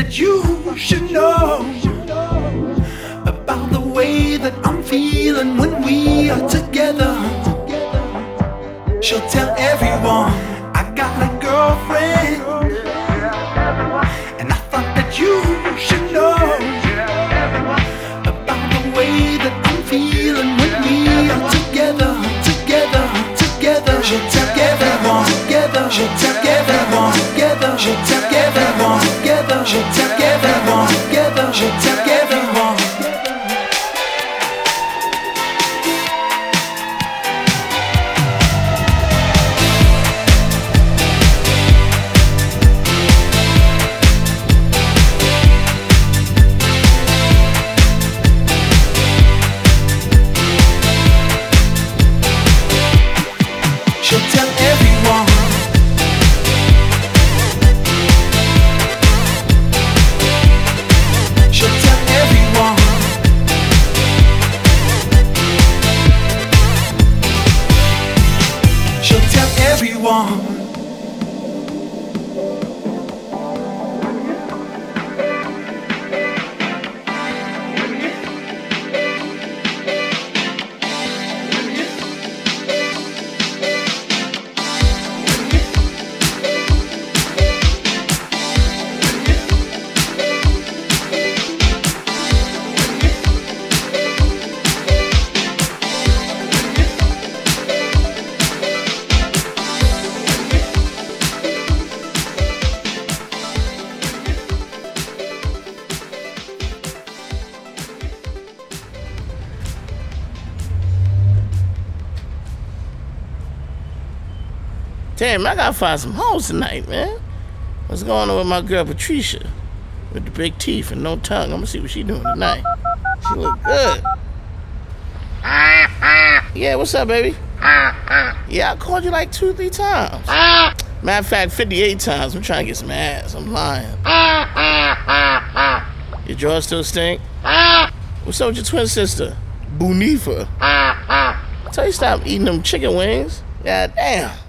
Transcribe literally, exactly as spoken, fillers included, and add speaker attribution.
Speaker 1: that you should know about the way that I'm feeling when we are together. She'll tell everyone I got a girlfriend, and I thought that you should know about the way that I'm feeling when we are together, together, together. She'll tell everyone together. She'll tell everyone together. She'll tell everyone together. She'll tell everyone together. She'll tell everyone. She'll tell everyone. She'll tell everyone. She'll tell everyone.
Speaker 2: Damn, I gotta find some hoes tonight, man. What's going on with my girl Patricia? With the big teeth and no tongue. I'm gonna see what she doing tonight. She look good. Yeah, what's up, baby? Yeah, I called you like two, three times. Matter of fact, fifty-eight times. I'm trying to get some ass. I'm lying. Your jaw still stink? What's up with your twin sister? Bunifa. I tell you stop eating them chicken wings. God damn.